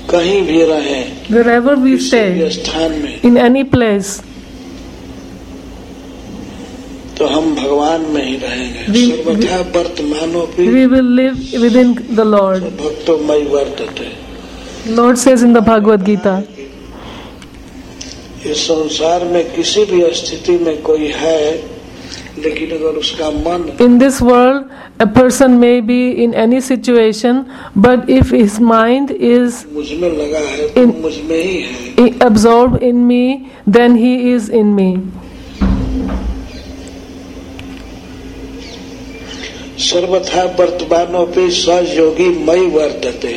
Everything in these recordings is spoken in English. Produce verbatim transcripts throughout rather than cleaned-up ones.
कहीं भी रहें, wherever we किसी stay, भी स्थान में, in any place, तो हम भगवान में ही रहेंगे। We- सर्वथा वर्तमानोपि we will live within the Lord. भक्तो मयि वर्तते। Lord says in the Bhagavad Gita, इस संसार में किसी भी स्थिति में कोई है, लेकिन अगर उसका मन in this world, a person may be in any situation, but if his mind is मुझ में लगा है तो In- मुझ में ही है। absorbed in me, then he is in me. सर्वथा वर्तमानोपि सहयोगी मयि वर्तते।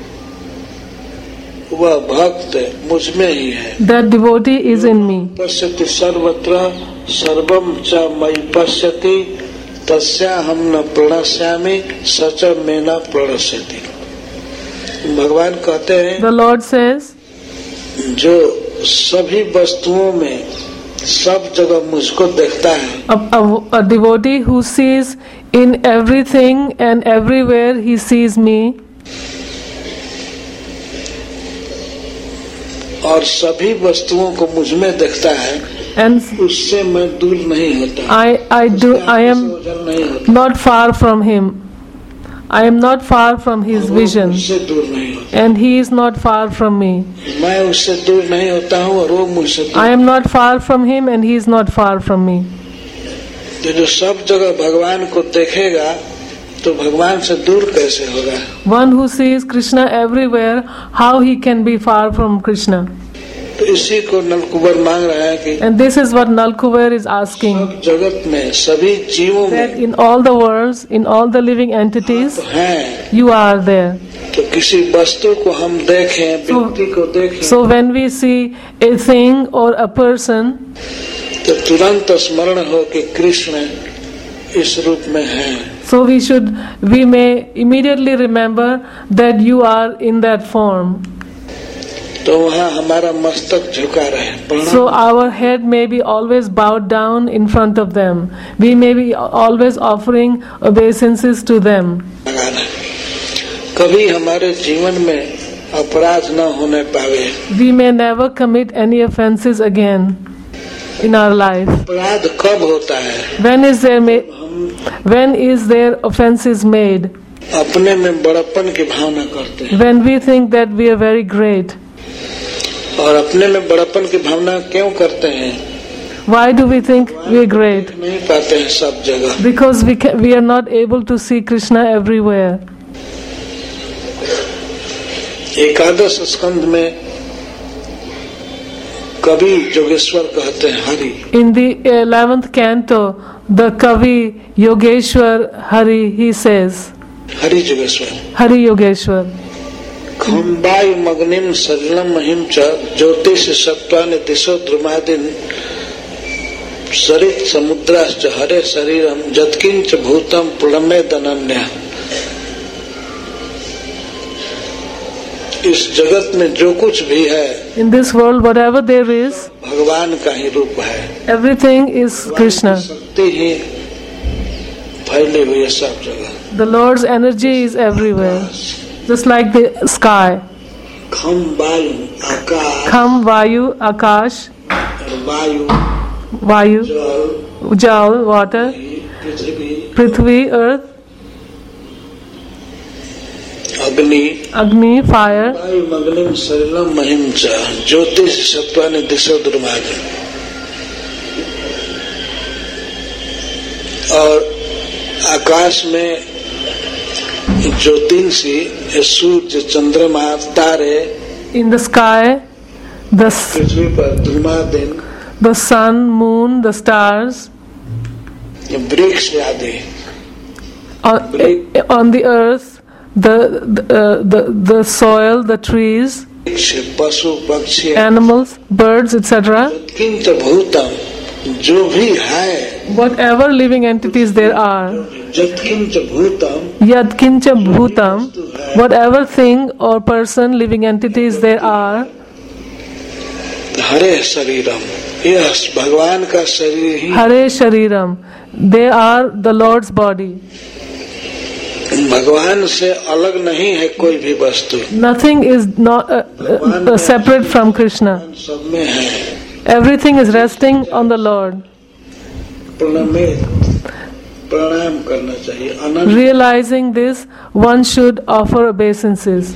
वह भक्त मुझ में ही है। That devotee is in me. पश्यति सर्वत्र सर्वं च मयि पश्यति तस्याहं न प्रणश्यामि स च मे न प्रणश्यति। भगवान कहते हैं, The Lord says, जो सभी वस्तुओं में सब जगह मुझको देखता है, a, a, a devotee who sees in everything and everywhere, he sees me, और सभी वस्तुओं को मुझ में देखता है, and उससे मैं दूर नहीं होता। I, I do, I am ओझल नहीं होता। not far from him. I am not far from his वो vision, मुझसे दूर नहीं होता। and he is not far from me. मैं उससे दूर नहीं होता हूँ और वो मुझसे दूर। I am not far from him, and he is not far from me. तो जो सब जगह भगवान को देखेगा, तो भगवान से दूर कैसे होगा? One who sees Krishna everywhere, how he can be far from Krishna? तो इसी को नलकुबर मांग रहा है कि And this is what Nalkuber is asking. सब जगत में, सभी जीवों That में in all the worlds, in all the living entities, हैं। you are there. तो किसी वस्तु को हम देखें, व्यक्ति को देखें, So when we see a thing or a person, तो तुरंत स्मरण हो कि कृष्ण इस रूप में है। so we should, we may immediately remember that you are in that form. तो वहाँ हमारा मस्तक झुका रहे, प्रणाम। So our head may be always bowed down in front of them. We may be always offering obeisances to them. लगाना। कभी हमारे जीवन में अपराध न होने पावे। We may never commit any offenses again in our life. अपराध कब होता है? When is there ma- when is there offenses made? अपने में बड़प्पन की भावना करते हैं, When we think that we are very great. और अपने में बड़प्पन की भावना क्यों करते हैं? Why do we think we are great? नहीं पाते हैं सब जगह। Because we ca- we are not able to see Krishna everywhere. एकादश स्कंध में कवि जोगेश्वर कहते हैं Hari. In the eleventh canto, the Kavi Yogeshwar Hari, he says, Hari Jogeshwar. Hari Yogeshwar. खम्बायु मग्निम सलिलम महिम च ज्योतिष सत्वान दिशो द्रुमादिन सरित समुद्राश्च हरे शरीरम जत्किंच भूतम प्रणमेद अनन्या। इस जगत में जो कुछ भी है, In this world, whatever there is, भगवान का ही रूप है। everything is Krishna. शक्ति ही फैली हुई है सब जगह। The Lord's energy is everywhere, just like the sky. खम वायु आकाश Kham, Vayu, Akash, और वायु Vayu, जल Jal, water, पृथ्वी Prithvi, earth, अग्नि Agni, fire, वायु मग्निम सलिलम महिम च ज्योतिष सत्वान दिशो द्रुमादिन। और आकाश में ज्योतिषी सूर्य चंद्रमा तारे, in the sky, the, s- पृथ्वी पर धूमादिन the sun, moon, the stars, वृक्ष आदि, on, on the earth, the, the, uh, the, the soil, the trees, वृक्ष पशु पक्षी, animals, birds, et cetera. किंच भूतम जो भी है, Whatever living entities there are, जत्किंच भूतम Yad Kincha Bhutam, whatever thing or person, living entities there are, हरे शरीरम, यह भगवान का शरीर ही Hare Shariram, they are the Lord's body. भगवान से अलग नहीं है कोई भी वस्तु। Nothing is not uh, uh, separate from Krishna. सब में है। Everything is resting on the Lord. प्रणाम करना चाहिए। Realizing this, one should offer obeisances.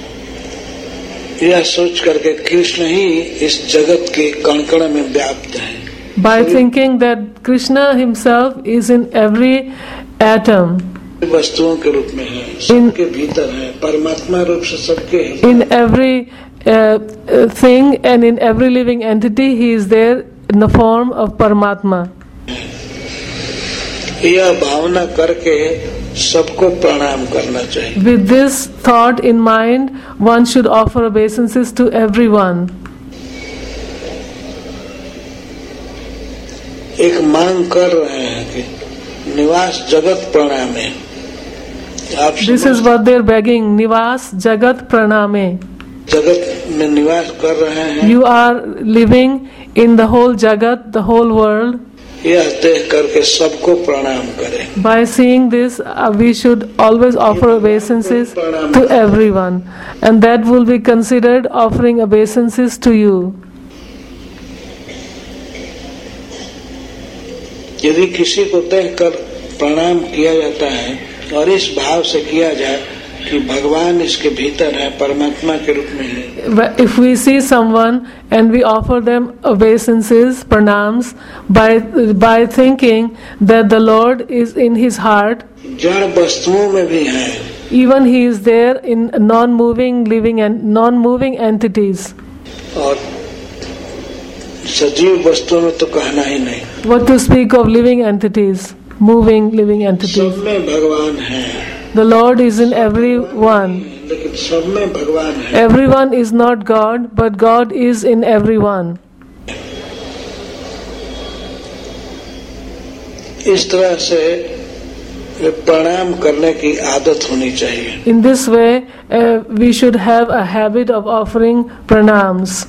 यह सोच करके कृष्ण ही इस जगत के कण कण में व्याप्त है। By thinking that Krishna himself is in every atom, वस्तुओं के रूप में है, सबके भीतर है, परमात्मा रूप से सबके है। In every uh, thing and in every living entity, he is there in the form of Paramatma. यह भावना करके सबको प्रणाम करना चाहिए। With this thought in mind, one should offer obeisances to everyone. एक मांग कर रहे हैं कि निवास जगत प्रणामे। आप This is what they are begging. Nivas Jagat Praname. जगत में निवास कर रहे हैं। You are living in the whole Jagat, the whole world. यह देख करके सबको प्रणाम करें। By seeing this, uh, we should always offer obeisances to everyone, and that will be considered offering obeisances to you. यदि किसी को देखकर प्रणाम किया जाता है और इस भाव से किया जाए कि भगवान इसके भीतर है, परमात्मा के रूप में है। If we see someone and we offer them obeisances, pranams, by by thinking that the Lord is in his heart, जड़ वस्तुओं में भी है, even he is there in non-moving, living and non-moving entities. और सजीव वस्तुओं में तो कहना ही नहीं। What to speak of living entities, moving, living entities? सब में भगवान है। The Lord is in everyone. लेकिन सब में भगवान है। Everyone is not God, but God is in everyone. इस तरह से प्रणाम करने की आदत होनी चाहिए। In this way, uh, we should have a habit of offering pranams.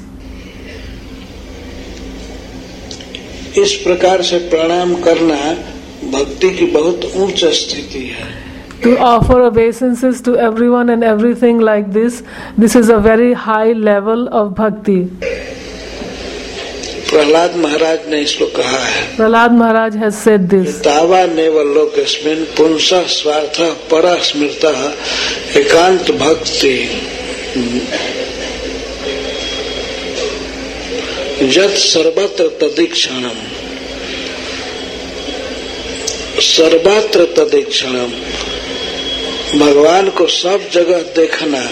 इस प्रकार से प्रणाम करना भक्ति की बहुत उच्च स्थिति है। To offer obeisances to everyone and everything like this, this is a very high level of bhakti. Prahlad महाराज ने इसको कहा है। Prahlad Maharaj has said this. तावा नेवलोकस्मिन् पुंसः स्वार्थः परः स्मृतः एकांत भक्ति यत् सर्वत्र तदीक्षणम् सर्वत्र तदीक्षणम्। भगवान को सब जगह देखना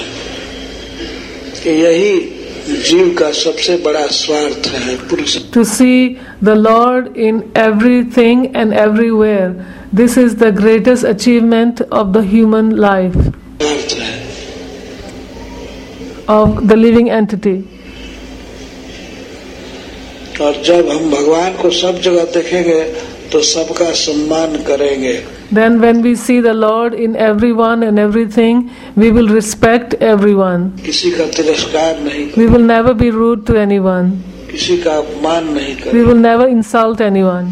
यही जीव का सबसे बड़ा स्वार्थ है। पुरुष To see the Lord in everything and everywhere, this is the greatest achievement of the human life, स्वार्थ है। of the living entity. और जब हम भगवान को सब जगह देखेंगे तो सबका सम्मान करेंगे। Then when we see the Lord in everyone and everything, we will respect everyone. किसी का तिरस्कार नहीं We will never be rude to anyone. किसी का अपमान नहीं We करेंगे। will never insult anyone.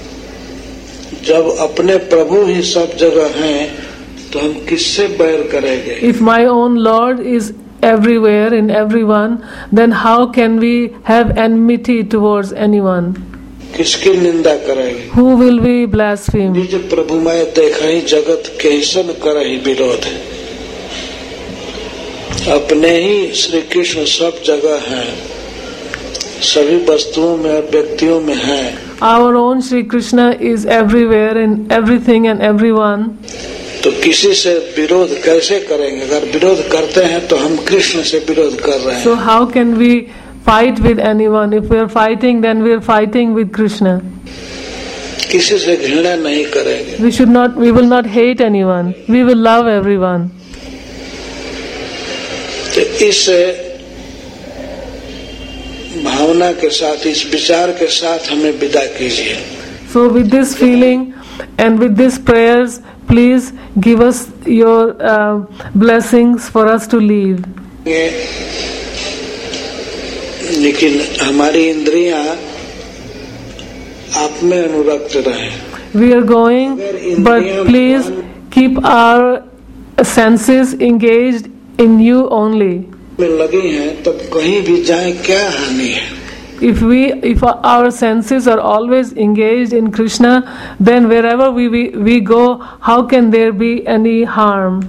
जब अपने प्रभु ही सब जगह हैं तो हम किससे बैर करेंगे? If my own Lord is everywhere in everyone, then how can we have enmity towards anyone? किसकी निंदा करेंगे? Who will we blaspheme? निज प्रभु मैं देखहि जगत कैसन करहि विरोध। अपने ही श्री कृष्ण सब जगह हैं, सभी वस्तुओं में और व्यक्तियों में हैं। Our own Sri Krishna is everywhere in everything and everyone. तो किसी से विरोध कैसे करेंगे? अगर विरोध करते हैं तो हम कृष्ण से विरोध कर रहे हैं। So how can we fight with anyone? If we are fighting, then we are fighting with Krishna. किसी से घृणा नहीं करेंगे। We should not. We will not hate anyone. We will love everyone. तो इस भावना के साथ, इस विचार के साथ हमें विदा कीजिए। So with this feeling and with these prayers, please give us your uh, blessings for us to leave. लेकिन हमारी इंद्रियां आप में अनुरक्त रहे। We are going, but please keep our senses engaged in you only. में लगे हैं तब कहीं भी जाए क्या हानि है? If we, if our senses are always engaged in Krishna, then wherever we, we, we go, how can there be any harm?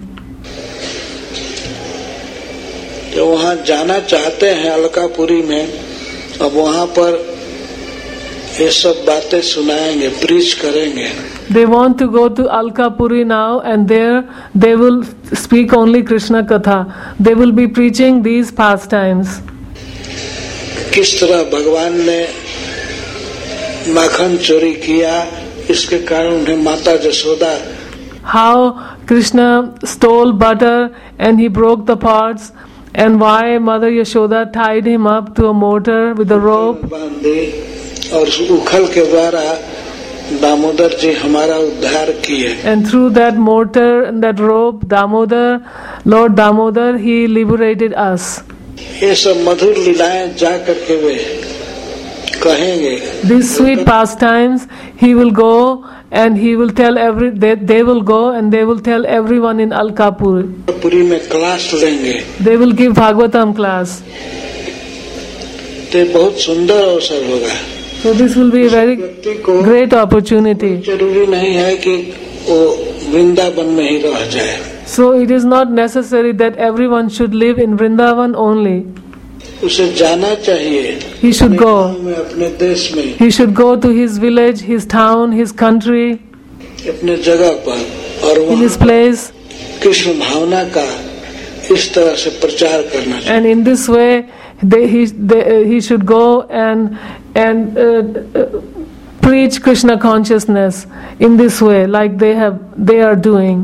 जो वहाँ जाना चाहते हैं अलकापुरी में, अब वहाँ पर ये सब बातें सुनाएंगे, प्रीच करेंगे. They want to go to Alkapuri now, and there they will speak only Krishna Katha. They will be preaching these pastimes. किस तरह भगवान ने माखन चोरी किया, इसके कारण उन्हें माता Jasoda. How Krishna stole butter and he broke the pots, and why Mother Yashoda tied him up to a mortar with a rope. बांध दी और उस उखल के द्वारा दामोदर जी हमारा उद्धार किए. And through that mortar and that rope, Damodar, Lord Damodar, he liberated us. ये सब मधुर लीलाएं जा करके वे कहेंगे. These sweet pastimes, he will go and he will tell every. They, they will go and they will tell everyone in Alkapur. Puri में class लेंगे. They will give Bhagavatam class. तो बहुत सुंदर अवसर होगा. So this will be a very great opportunity. जरूरी नहीं है कि वो वृंदावन में ही रह जाए. So it is not necessary that everyone should live in Vrindavan only. उसे जाना चाहिए. He should अपने go. गाँव में, अपने देश में, He should go to his village, his town, his country, अपने जगह पर, और in his वहाँ place, कृष्ण भावना का इस तरह से प्रचार करना चाहिए. and in this way they, he they, uh, he should go and and uh, uh, preach Krishna consciousness in this way, like they have they are doing.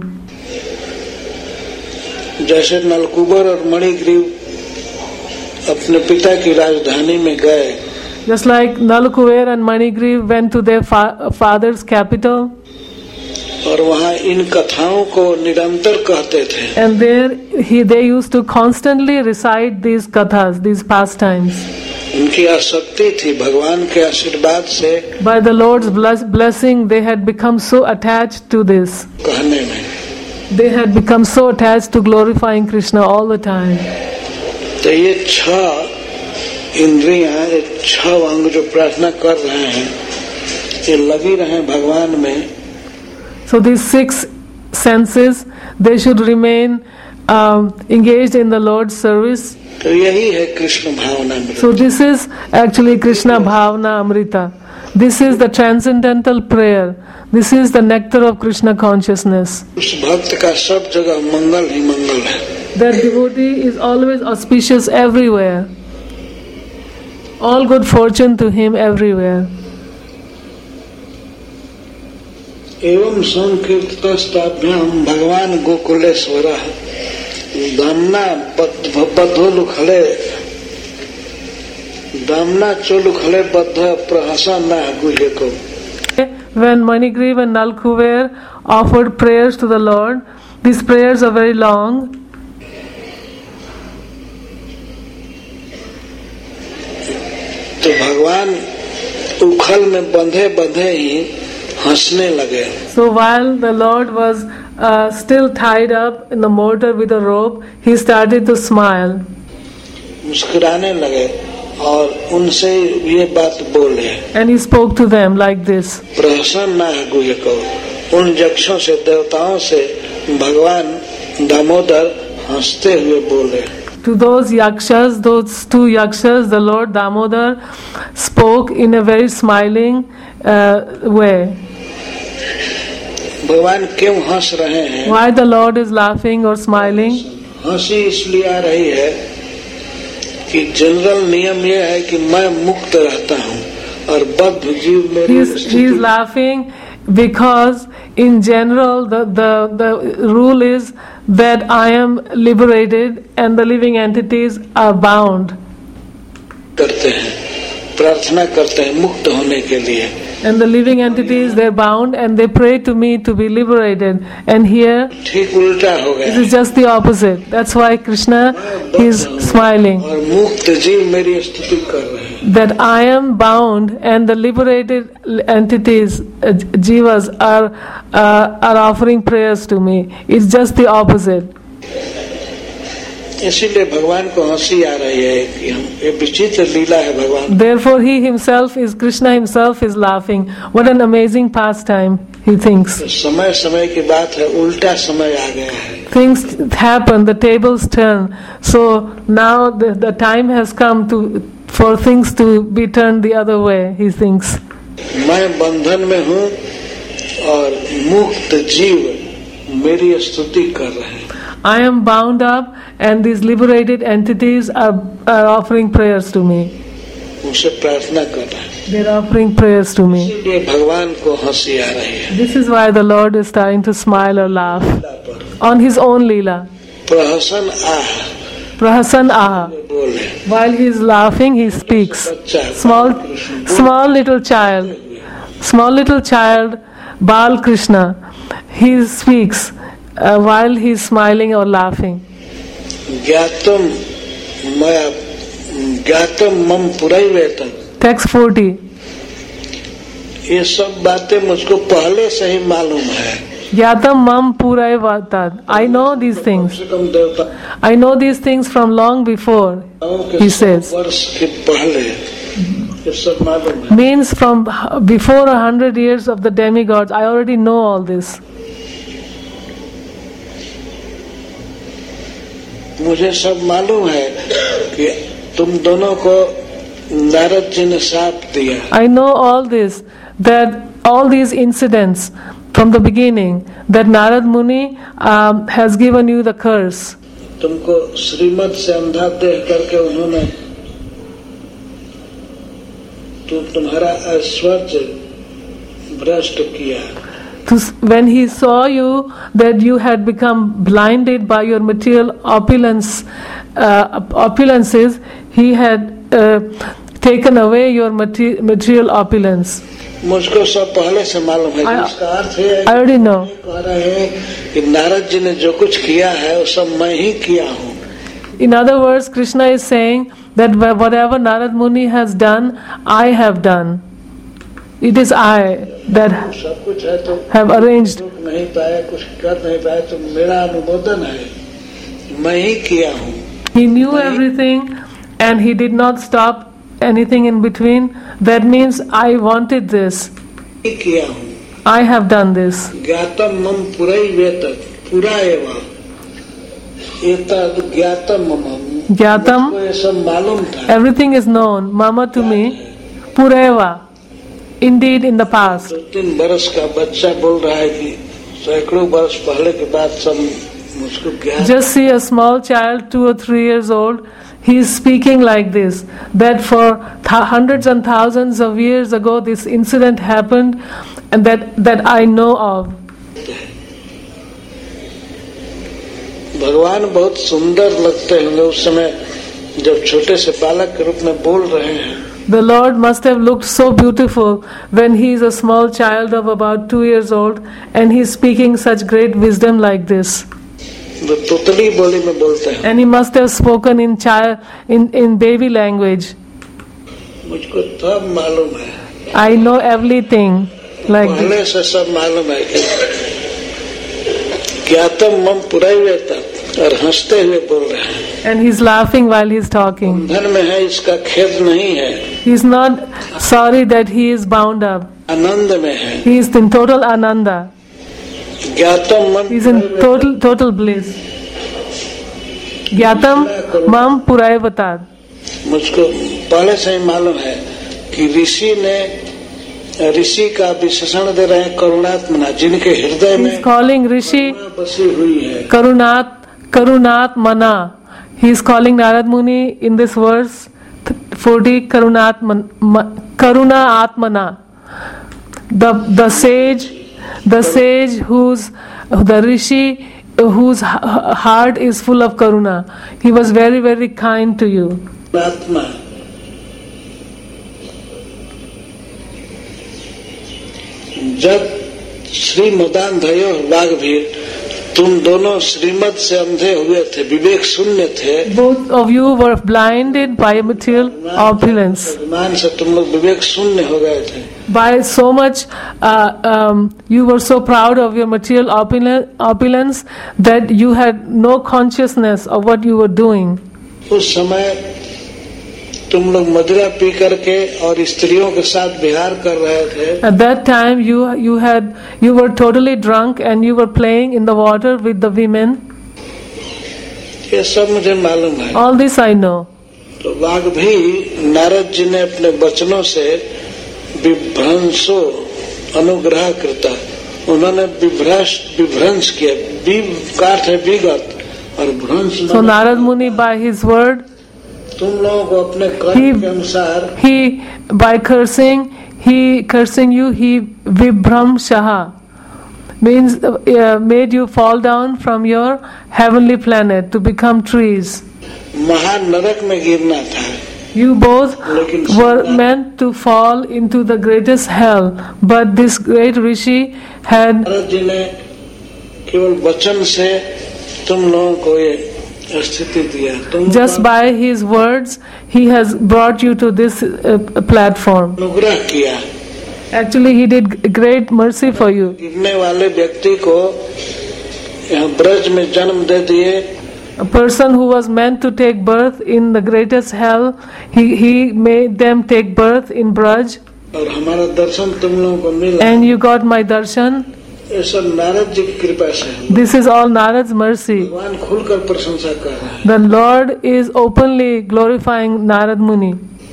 जैसे नलकुबर और मणिग्रीव अपने पिता की राजधानी में गए, Just like Nalakuver and Manigriv went to their fa- father's capital, और वहाँ इन कथाओं को निरंतर कहते थे. and there he they used to constantly recite these kathas, these pastimes. उनकी आसक्ति थी भगवान के आशीर्वाद से By the Lord's bless- blessing, they had become so attached to this. कहने में. They had become so attached to glorifying Krishna all the time. तो ये छह इंद्रियां, ये छह अंग जो प्रार्थना कर रहे हैं, ये लगी रहे भगवान में. So these six senses, they should remain um, engaged in the Lord's service. तो यही है कृष्ण भावना में. So this is actually Krishna Bhavana Amrita. This is the transcendental prayer. This is the nectar of Krishna consciousness. उस भक्त का सब जगह मंगल ही मंगल है. That devotee is always auspicious everywhere. All good fortune to him everywhere. एवं संकीर्तस्ताभ्याम भगवान गोकुलेश्वर दामना बद्धोलुखले दामना चोलुखले बद्ध प्रहसन गुह्यको. When Manigriv and Nalkuver offered prayers to the Lord, these prayers are very long. तो भगवान उखल में बंधे बंधे ही हंसने लगे. So while the Lord was uh, still tied up in the mortar with a rope, he started to smile. मुस्कुराने लगे और उनसे ये बात बोले. And he spoke to them like this. प्रहसन गुह्यको. उन यक्षों से, देवताओं से भगवान दामोदर हंसते हुए बोले. To those yakshas, those two yakshas, the Lord Damodar spoke in a very smiling uh, way. भगवान क्यों हंस रहे हैं? Why the Lord is laughing or smiling? हंसी इसलिए आ रही है कि जनरल नियम यह है कि मैं मुक्त रहता हूँ और बद्ध जीव मेरी He is, he is laughing because in general the, the, the rule is that I am liberated and the living entities are bound. करते हैं, प्रार्थना करते हैं मुक्त होने के लिए. And the living entities, they're bound and they pray to me to be liberated. And here, ठीक उल्टा हो it गया. is just the opposite. That's why Krishna is smiling. और मुक्त जीव मेरी स्तुति कर रहे हैं. that I am bound and the liberated entities, uh, jivas, are uh, are offering prayers to me. It's just the opposite. इसीलिए भगवान को हंसी आ रही है कि हम ये विचित्र लीला है भगवान. Therefore, he himself is Krishna himself is laughing. What an amazing pastime, he thinks. समय समय की बात है, उल्टा समय आ गया है. Things happen, the tables turn. So now the, the time has come to for things to be turned the other way, he thinks. मैं बंधन में हूँ और मुक्त जीव मेरी स्तुति कर रहे हैं. I am bound up and these liberated entities are, are offering prayers to me. मुझसे प्रार्थना कर रहे हैं. They are offering prayers to me. इसलिए भगवान को हंसी आ रही है. This is why the Lord is starting to smile or laugh on his own Leela. प्रहसन आह. Prahasan aha. बोले. While he is laughing, he speaks. Small, small little child, small little child, Bal Krishna, he speaks uh, while he is smiling or laughing. ज्ञातम मया ज्ञातम मम पुरैवेतम. Text forty. ये सब बातें मुझको पहले से ही मालूम है. Yatam mam puraivatad. I know these things. I know these things from long before, he says. वर्ष के पहले ये सब मालूम है. Means from before a hundred years of the demigods. I already know all this. मुझे सब मालूम है कि तुम दोनों को नारद जी ने श्राप दिया. I know all this, that all these incidents from the beginning, that Narad Muni um, has given you the curse. तुमको श्रीमत से अंधा देख करके उन्होंने तु, तुम्हारा ऐश्वर्य भ्रष्ट किया. When he saw you that you had become blinded by your material opulence, uh, opulences, he had uh, taken away your materi- material opulence. मुझको सब पहले से मालूम है. I, इसका अर्थ है I already know. कह रहे हैं कि नारद जी ने जो कुछ किया है वो सब मैं ही किया हूँ. In other words, Krishna is saying that whatever Narad Muni has done, I have done. It is I that सब कुछ है तो have arranged. रुक नहीं पाए, कुछ कर नहीं पाए, तो मेरा अनुमोदन है. मैं ही किया हूँ. He knew everything and he did not stop anything in between. That means I wanted this. किया हूँ. I have done this. ज्ञातम मम पुरैवेतत पुरा एव एतद् ज्ञातम मम. Gyatam, मुझको ये सब मालूम था. everything is known. Mama to me, Pureva. Indeed, in the past. दो तीन बरस का बच्चा बोल रहा है कि सैकड़ों वर्ष पहले के बाद सब मुझको ज्ञान. Just see a small child, two or three years old. He is speaking like this, that for th- hundreds and thousands of years ago this incident happened and that, that I know of. भगवान बहुत सुंदर लगते होंगे उस समय जब छोटे से बालक के रूप में बोल रहे हैं. The Lord must have looked so beautiful when he is a small child of about two years old and he is speaking such great wisdom like this. वो तोतली बोली में बोलते हैं. And he must have spoken in child, in, in baby language. मुझको सब मालूम है. I know everything like this. पहले से सब मालूम है कि ज्ञातम मम पुरैवेतत और हंसते हुए बोल रहे हैं. And he's laughing while he's talking. बंधन में है इसका खेद नहीं है. He's not sorry that he is bound up. आनंद में है. He is in total ananda. ज्ञातम मम He is in total total bliss. Gyatam mam puraivatad. मुझको पहले से ही मालूम है कि ऋषि ने ऋषि का विशेषण दे रहे हैं करुणात्मना, जिनके हृदय में He's calling Rishi बसी हुई है. Karunat Karunat Mana. He is calling Narad Muni in this verse forty Karunat Karuna Atmana. The the sage, the sage whose the Rishi whose heart is full of karuna. He was very very kind to you. आत्मा जब श्री मदान भयो वाघ भीर तुम दोनों श्रीमत से अंधे हुए थे, विवेक शून्य थे। Both of you were blinded by material opulence. अभिमान से तुम लोग विवेक शून्य हो गए थे। By so much, uh, um, you were so proud of your material opulence, opulence that you had no consciousness of what you were doing. उस समय तुम लोग मदिरा पी करके और स्त्रियों के साथ विहार कर रहे थे। At that time, you you had you were totally drunk and you were playing in the water with the women. ये सब मुझे मालूम है। All this I know. तो वाघ भी नारद जी ने अपने वचनों से विभ्रंशो अनुग्रह करता, उन्होंने विभ्रश विभ्रंश किया। विव का अर्थ है विगत और भ्रंश। So Narad Muni, by his word, तुम लोगों को अपने कर्म के अनुसार he by cursing he cursing you he vibramshaha means uh, made you fall down from your heavenly planet to become trees. महानरक में गिरना था। You both were meant to fall into the greatest hell, but this great rishi had Narad ji ने केवल वचन से तुम लोगों को ये स्थिति दिया। तुम just by his words he has brought you to this uh, platform. अनुग्रह किया। Actually he did great mercy for you. गिरने वाले व्यक्ति को यहाँ ब्रज में जन्म दे दिए। A person who was meant to take birth in the greatest hell, he he made them take birth in Braj. और हमारा दर्शन तुम लोगों को मिला। And you got my darshan. ये सब नारद जी की कृपा से। This is all Narad's mercy. भगवान खुलकर प्रशंसा कर रहे हैं। The Lord is openly glorifying Narad Muni.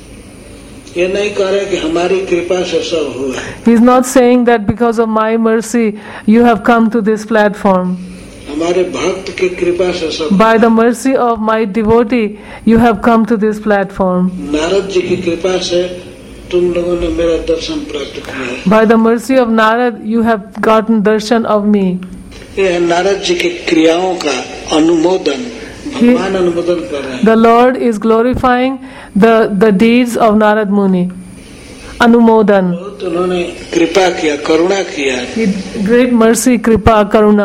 ये नहीं कह रहे कि हमारी कृपा से सब हुआ। He is not saying that because of my mercy you have come to this platform. हमारे भक्त की कृपा से सब। By the mercy of my devotee you have come to this platform. Narad ji की कृपा से तुम लोगों ने मेरा दर्शन प्राप्त किया। By the mercy of Narad you have gotten darshan of me. ये है नारद जी की क्रियाओं का अनुमोदन, भगवान अनुमोदन कर रहे हैं। The Lord is glorifying the the deeds of Narad Muni. Anumodan. बहुत उन्होंने कृपा किया, करुणा किया। He great mercy, kripa, karuna.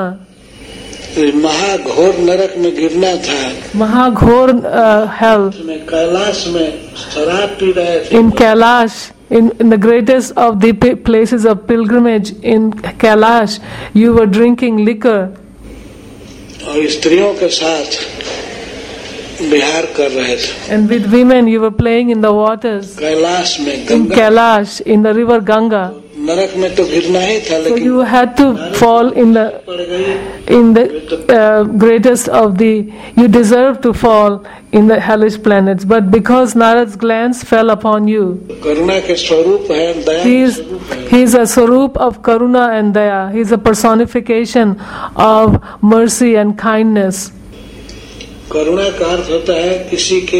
महाघोर नरक में गिरना था। Mahaghor uh, hell. उसमें कैलाश में शराब पी रहे थे। In Kailash, in, in the greatest of the places of pilgrimage in Kailash, you were drinking liquor. और स्त्रियों के साथ विहार कर रहे थे। And with women you were playing in the waters. Kailash में In Ganga. Kailash, in the river Ganga. नरक में तो गिरना ही था, So लेकिन you had to fall in the पड़ गई। in the uh, greatest of the. You deserve to fall in the hellish planets, but because Narad's glance fell upon you, करुणा के स्वरूप है, दया he के is स्वरूप है। he is a swarup of karuna and daya. He is a personification of mercy and kindness. करुणा का अर्थ होता है किसी के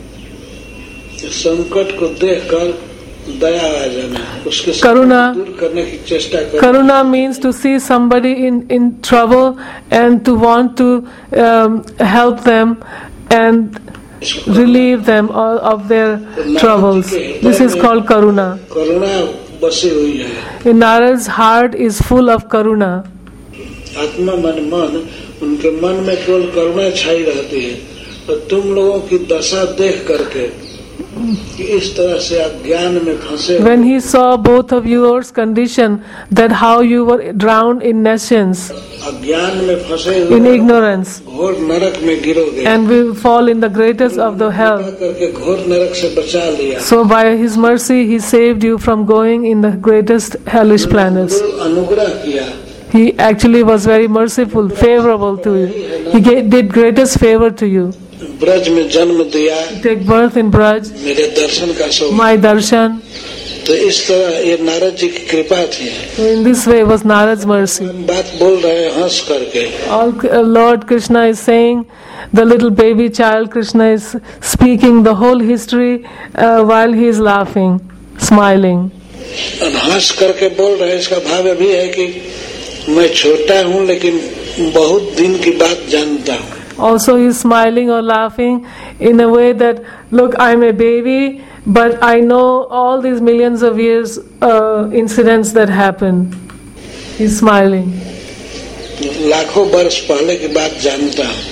संकट को देखकर दया आ जाना, उसके करुणा दूर करने की चेष्टा करना। Karuna means to see somebody in in trouble and to want to um, help them and relieve them all of their troubles. This is called karuna. करुणा बसी हुई है। In Narad's heart is full of karuna. आत्मा मन मन उनके मन में केवल करुणा छाई रहती है। और तुम लोगों की दशा देख करके कि इस तरह से अज्ञान में फंसे। When he saw both of yours condition, that how you were drowned in nescience, अज्ञान में फंसे हुए in ignorance, घोर नरक में गिरोगे। and will fall in the greatest of the hell. करके घोर नरक से बचा लिया। So by his mercy he saved you from going in the greatest hellish planets. अनुग्रह किया। He actually was very merciful, favorable to you. He gave, did greatest favor to you. Braj में जन्म दिया। Take birth in Braj, मेरे दर्शन का सौभाग्य। my darshan. तो इस तरह ये नारद जी की कृपा थी। So in this way was Narad's mercy. हम बात बोल रहे हैं हंस करके। All uh, Lord Krishna is saying, the little baby child Krishna is speaking the whole history uh, while he is laughing, smiling. और हंस करके बोल रहे हैं, इसका भाव अभी है कि मैं छोटा हूँ लेकिन बहुत दिन की बात जानता हूँ। Also he is smiling or laughing in a way that, look, I'm a baby, but I know all these millions of years uh, incidents that happen. He's smiling. लाखों वर्ष पहले की बात जानता हूँ।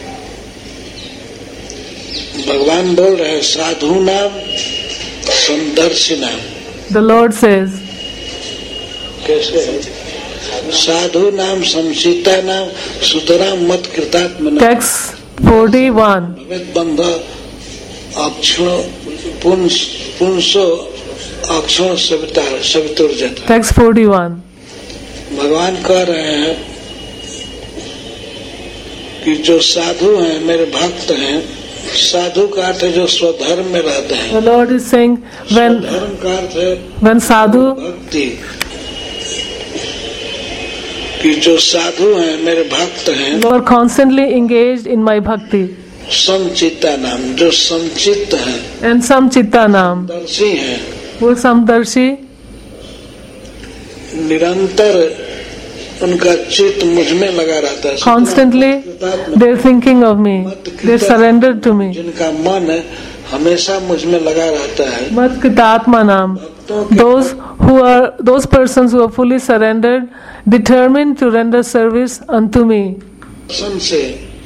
भगवान बोल रहे हैं साधु नाम समदर्शी नाम। The Lord says, कैसे है? साधु नाम समशीता नाम सुतराम मत कृतात्म नाम। text forty-one. भगवत बंध अक्षण पुंस पुंसो अक्षण सविता सवितुर जाता। Text forty-one. भगवान कह रहे हैं कि जो साधु हैं मेरे भक्त हैं। साधु का अर्थ है जो स्वधर्म में रहते हैं। The Lord is saying, when धर्म का अर्थ है when sadhu, भक्ति, कि जो साधु हैं मेरे भक्त हैं। who are constantly engaged in my bhakti, समचित्ता नाम जो समचित्त हैं, and samchitta naam, दर्शी हैं, who are samdarshi, निरंतर उनका चित्त मुझ में लगा रहता है। constantly they're thinking of me, they're surrendered to me. जिनका मन हमेशा मुझ में लगा रहता है। Mat kritatma naam, those who are those persons who are fully surrendered, determined to render service unto me. दर्शन से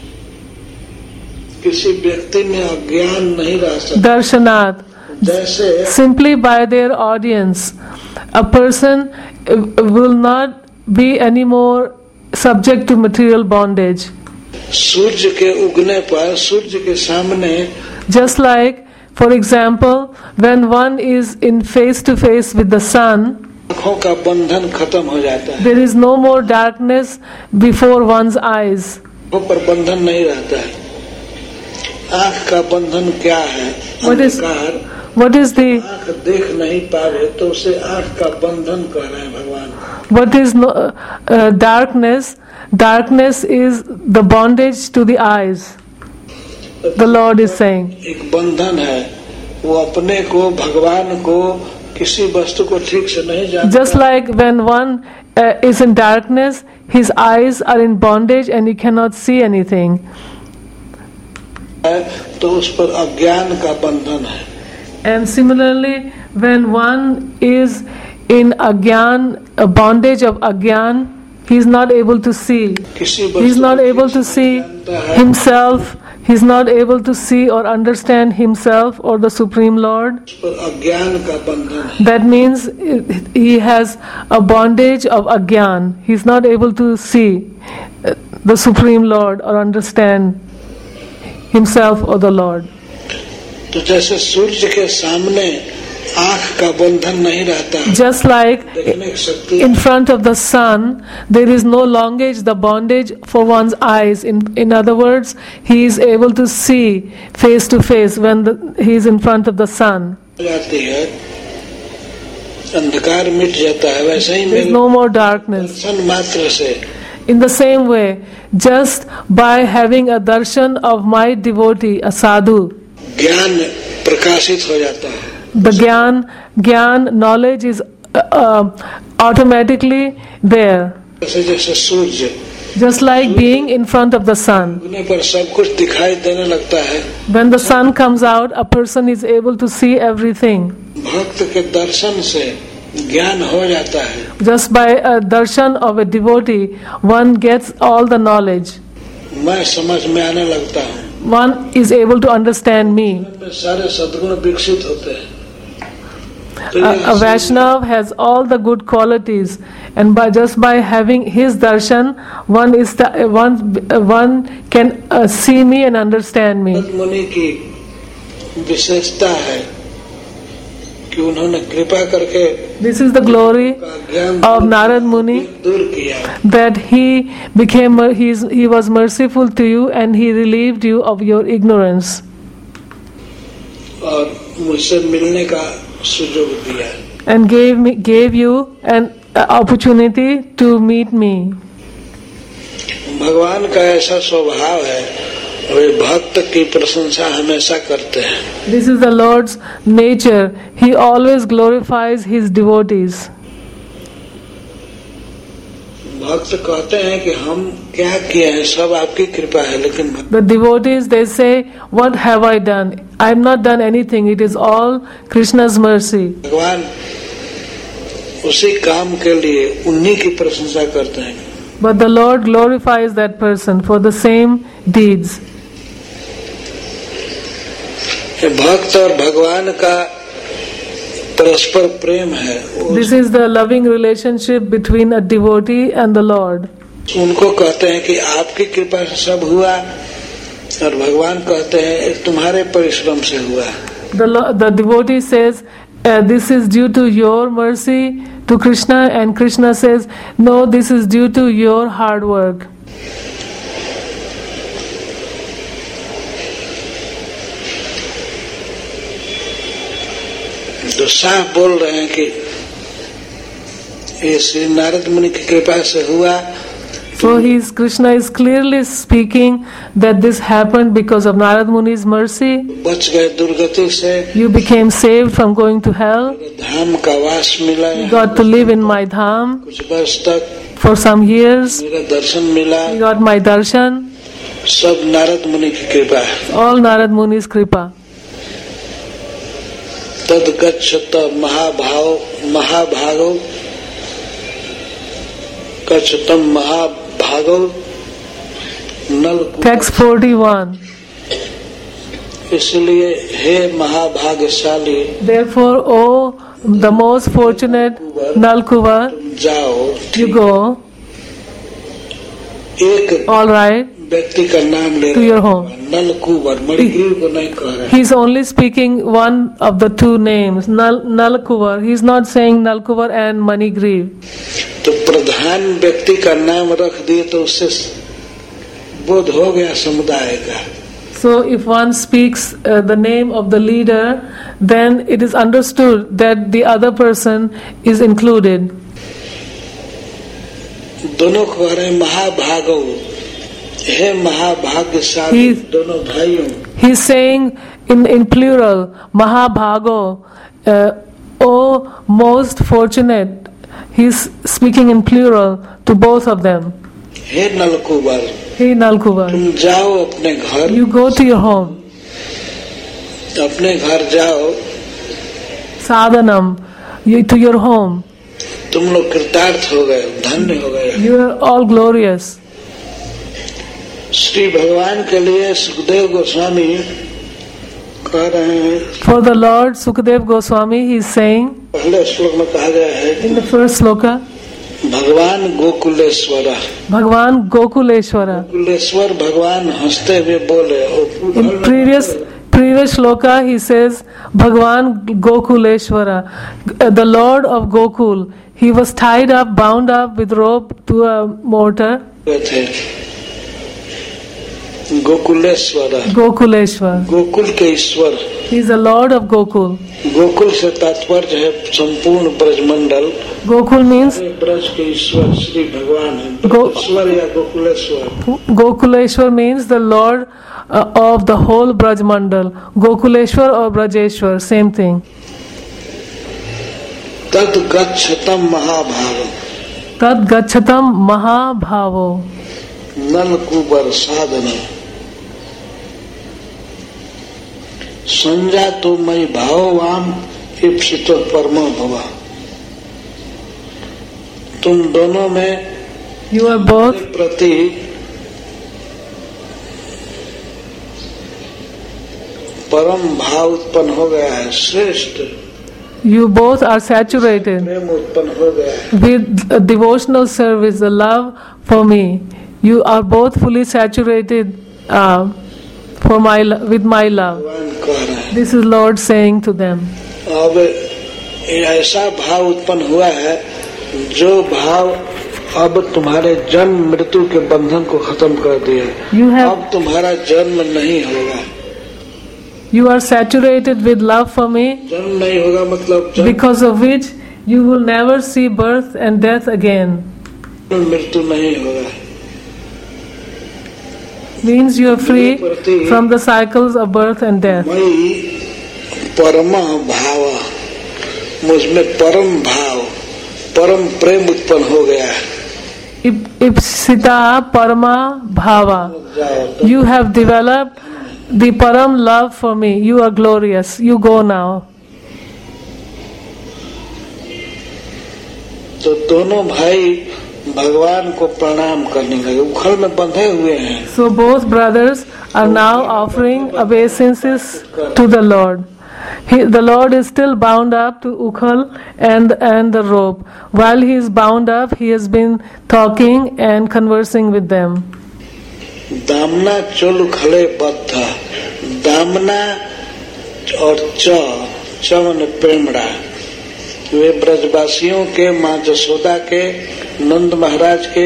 किसी व्यक्ति में अज्ञान नहीं रह सकता। Darshanat, जैसे simply by their audience, a person will not be any more subject to material bondage. सूर्य के उगने पर सूर्य के सामने Just like, for example, when one is in face to face with the sun, आँखों का बंधन खत्म हो जाता है। there is no more darkness before one's eyes. आँखों पर बंधन नहीं रहता है। आँख का बंधन क्या है? What is- अंधकार। What is the आँख देख नहीं पा रहे तो उसे आँख का बंधन कह रहे हैं भगवान। what is no, uh, darkness? Darkness is the bondage to the eyes. The Lord is saying. एक बंधन है, वो अपने को भगवान को किसी वस्तु को ठीक से नहीं जानता। Just like when one uh, is in darkness, his eyes are in bondage and he cannot see anything. तो उस पर अज्ञान का बंधन है। And similarly, when one is in agyan, a bondage of agyan, he is not able to see. किसी He is वस्तु not को able ठीक to से see नहीं जानता है। himself. He is not able to see or understand himself or the Supreme Lord. उस पर अज्ञान का बंधन है। That means he has a bondage of agyan. He is not able to see the Supreme Lord or understand himself or the Lord. तो जैसे सूर्य के सामने आँख का बंधन नहीं रहता, Just like देखने की शक्ति in front of the sun, there is no longer the bondage for one's eyes. In, in other words, he is able to see face to face when the, he is in front of the sun. हो जाती है, अंधकार मिट जाता है। वैसे ही There is मेरे no more darkness. दर्शन मात्र से In the same way, just by having a darshan of my devotee, a sadhu, ज्ञान प्रकाशित हो जाता है। the gyan, gyan knowledge is uh, uh, automatically there. जैसे जैसे सूर्य Just like being in front of the sun. उगने पर सब कुछ दिखाई देने लगता है। When the sun comes out, a person is able to see everything. भक्त के दर्शन से ज्ञान हो जाता है। Just by a darshan of a devotee, one gets all the knowledge. मैं समझ में आने लगता हूँ। One is able to understand me. में सारे सद्गुण विकसित होते हैं। A, a Vaishnav has all the good qualities, and by just by having his darshan, one is the, one one can uh, see me and understand me. मुनि की विशेषता है कि उन्होंने कृपा करके This is the glory का ज्ञान of Narad Muni, दूर किया that he became he is, he was merciful to you and he relieved you of your ignorance और मुझसे मिलने का सुयोग दिया। and gave me gave you an uh, opportunity to meet me. भगवान का ऐसा स्वभाव है, वे भक्त की प्रशंसा हमेशा करते हैं। This is the Lord's nature. He always glorifies his devotees. भक्त कहते हैं कि हम क्या किए हैं, सब आपकी कृपा है, लेकिन The devotees, they say, what have I done? I have not done anything. It is all Krishna's mercy. भगवान उसी काम के लिए उन्हीं की प्रशंसा करते हैं। But the Lord glorifies that person for the same deeds. भक्त और भगवान का परस्पर प्रेम है. This is the loving relationship between a devotee and the Lord. उनको कहते हैं कि आपकी कृपा से सब हुआ, और भगवान कहते हैं तुम्हारे परिश्रम से हुआ. The, the devotee says, uh, this is due to your mercy to Krishna, and Krishna says, no, this is due to your hard work. तो साफ बोल रहे हैं कि ये श्री नारद मुनि की कृपा से हुआ. So he's, Krishna is clearly speaking that this happened because of Narad Muni's mercy. बच गए दुर्गति से. You became saved from going to hell. धाम का वास मिला. You got to live in my dham कुछ वर्ष तक. for some years. मेरा दर्शन मिला. You got my darshan. सब नारद मुनि की कृपा है. All Narad Muni's kripa. तद गच्छत महाभाव महाभागो गच्छतम महाभागो नल. Text forty-one. इसलिए हे महाभाग्यशाली, Therefore, O the most fortunate Nalkuvar, जाओ. you go, एक all right, व्यक्ति का नाम ले to your home. Nalakuvara. Manigriva को नहीं कह रहे. He's only speaking one of the two names, Nal, Nalkuvar. He's not saying Nalkuvar and Manigriv. तो प्रधान व्यक्ति का नाम रख दिए तो उससे बोध हो गया समुदाय का. So if one speaks uh, the name of the leader, then it is understood that the other person is included. दोनों को कह रहे हैं महाभागो. हे महाभाग्यशाली दोनों भाइयों. He's saying in, in plural, Mahabhago, uh, O most fortunate. He's speaking in plural to both of them. Hey Nalakuvara, Hey Nalkuvar, तुम जाओ अपने घर. you go to your home. अपने घर जाओ. Sadhanam, you, to your home. तुम लोग कृतार्थ हो गए, धन्य हो गए. You are all glorious. Shri भगवान के लिए सुखदेव गोस्वामी कह रहे हैं. For the Lord, Sukadev Goswami, he is saying पहले श्लोक में कहा गया है in the first sloka, भगवान गोकुलेश्वर. Bhagwan Gokuleshwara. गोकुलेश्वर भगवान हंसते हुए बोले. In previous previous shloka, he says Bhagwan Gokuleshwara, the Lord of Gokul. He was tied up, bound up with rope to a mortar. थे गोकुलेश्वर. Gokuleshwar. गोकुल के ईश्वर. He is the Lord of Gokul. Gokul से तात्पर्य है संपूर्ण ब्रजमंडल. Gokul means ब्रज के ईश्वर श्री भगवान है. गो- ईश्वर या Gokuleshwar. Gokuleshwar means the Lord uh, of the whole Braj Mandal. Gokuleshwar or Brajeshwar, same thing. तद गच्छतम महाभाग Tad Gachatam Mahabhavo. नलकुबर साधन. संजातो मई भाववाम इप्सित परम भवा. तुम दोनों में You are both प्रति परम भाव उत्पन्न हो गया है. श्रेष्ठ you both are saturated प्रेम उत्पन्न हो गया है. with a devotional service, the love for me. You are both fully saturated uh, for my lo- with my love. भगवान कह रहे हैं. This is Lord saying to them. अब ऐसा भाव उत्पन्न हुआ है जो भाव अब तुम्हारे जन्म मृत्यु के बंधन को खत्म कर दिया. You have अब तुम्हारा जन्म नहीं होगा. you are saturated with love for me, जन्म नहीं होगा मतलब जन्म because of which you will never see birth and death again. मृत्यु नहीं होगा. Means you are free from the cycles of birth and death. मई परम भाव, मुझमें परम भाव परम प्रेम उत्पन्न हो गया है. Ip- Ipsita Parama Bhava. जाओ. You have developed the Param love for me. You are glorious. You go now. तो दोनों भाई भगवान को प्रणाम करने लगे, उखल में बंधे हुए हैं। So both brothers are now offering obeisances to the Lord. He, the Lord is still bound up to Ukhal and and the rope. While he is bound up, he has been talking and conversing with them. दामना Chola उखले बद्धा, दामना और च चवन प्रेमड़ा, वे ब्रजवासियों के, माँ जसोदा के, नंद महाराज के